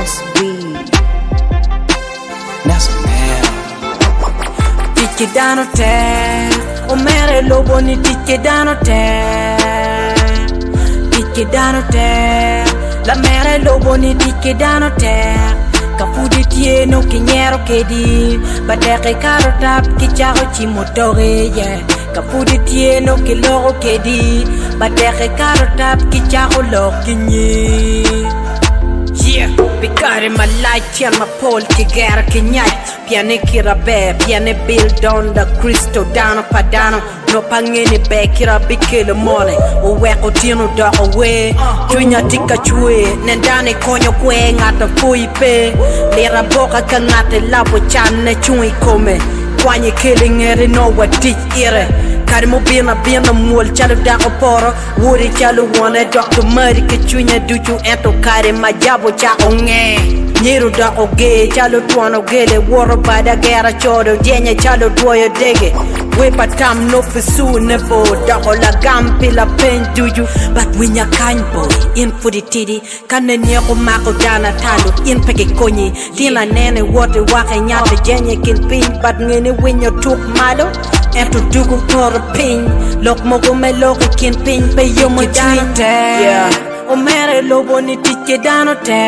SB Nelson man Tike dano te O mere lobo ni tike dano te Tike dano te La mere lobo ni tike dano te Kafudi tie no kinyero kedi Badeke karo tap kicharo chimotore yeah Kafudi tie no kiloro kedi Badeke karo tap kicharo lo kinye Yeah, bigare my light, tell my pole kigara kinyai Piane kirabe, piane build on the crystal dano padano No pangeni be kira bikele mole Uweko tino da awe Tunya tika chue, nendane konyo kwe ngata fuipe Lera boka ka ngate lapo chane chui kome Kwanye killing ere no wa dich ere Kari mo bina mul chalo dako poro Wuri chalo wane Dr. Murray Kachunya duchu ento kari majabo cha onge Nyiru dako ge chalo tuano gele Woro bada gera chodo Jenya chalo duoyo dege Wepa tam no fisu nebo Dako la gampi la pen duju But winya kind boy In for the titty Kane nyeko mako dana talo In peke konyi Tila nene wote wake nyate Jenya kin pin But ngene winyo tuk malo Ento dugu toro pin Lok mogo me loki kin pin Pe yomo dano te O mere lobo ni tike dano te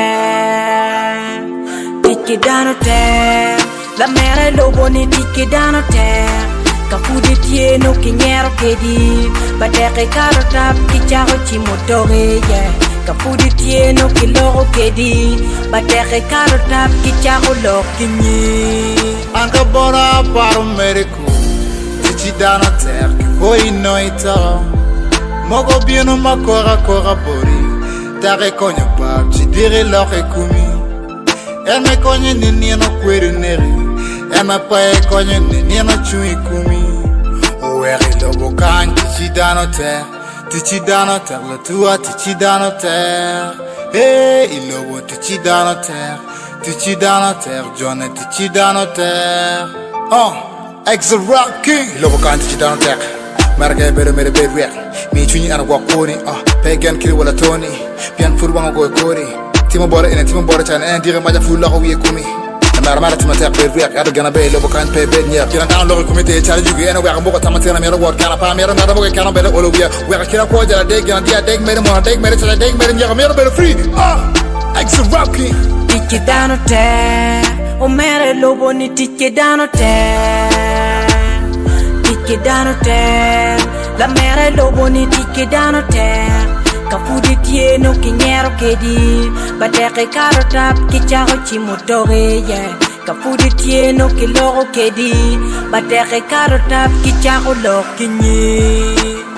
Tike dano te La mere lobo ni tike dano te Kafudi tie no kinyero kedi Badeke karo tap kicharo chimotore yeah Kafudi tie no kiloro kedi Badeke karo tap kicharo lo kinye Anka bona paro medico Tici dano ter che poi noi ta Mogo bieno makora kora bori Tare konyo pap ci dire loke kumi Me konyo nini no kwere neri Me pae konyo nini no chui kumi Uweri lobo kan tici dano ter Le tua tici dano ter Il lobo tici dano ter Johnny tici dano ter Ex Rocky Lobo kan tici dano ter Marga bere mere bere Mi chuni ana gwakoni Pagan kiri wala toni Pian furu wango go kori Timo bora ina timo bora chana en dire maja fu lako wiye kumi Na mara timo ter bere Ado gana be lobo kan pe be nya Kira kan loko komite chale jugi ena waka mboka tamatena mero word kana pa mero na boka kana bele olo wiya Waka kira ko jala deg gana dia deg mere mo deg mere chala deg mere nya mero bele free Ex Rocky Tike dano te O mere lobo ni tike dano te Tike dano te La mere lobo ni tike dano te Kafudi tie no kinyero kedi Badeke karo tap kicharo chimotore yeah Kafudi tie no kiloro kedi Badeke karo tap kicharo lo kinye